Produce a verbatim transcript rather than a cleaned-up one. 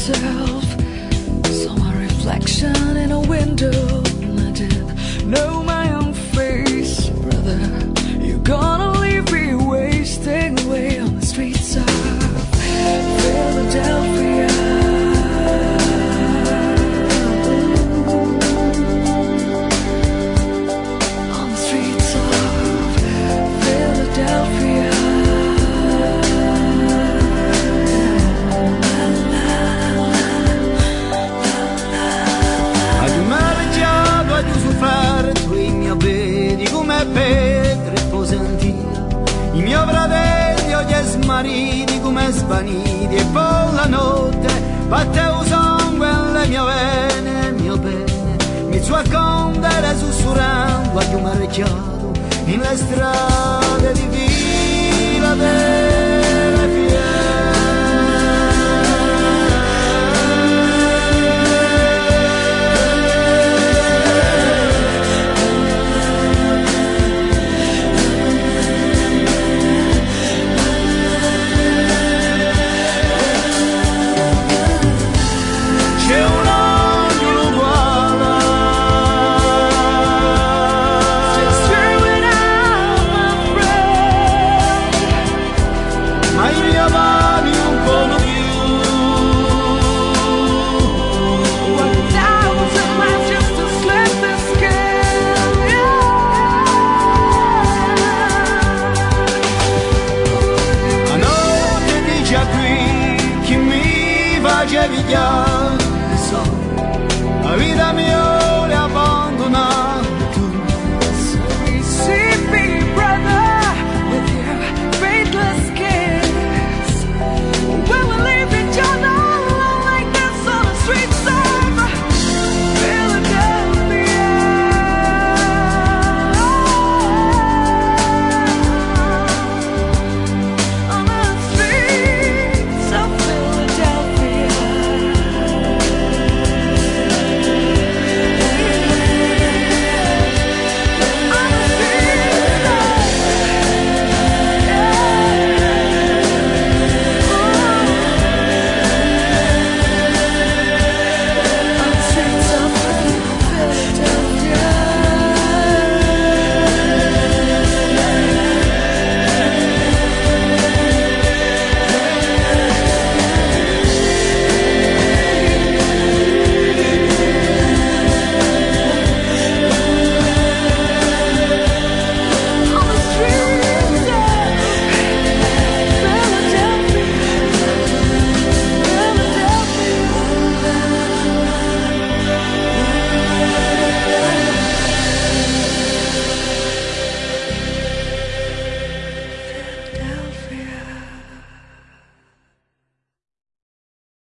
myself, saw my reflection in a window, and I didn't know my own face. Brother, you're gonna leave me wasting away on the streets of Philadelphia. On the streets of Philadelphia. I miei fratelli oggi smarriti come svaniti, e poi la notte batte il sangue nelle mie vene, il mio bene mi suo accontare sussurrando a più marciato in le strade di Philadelphia. La vita mia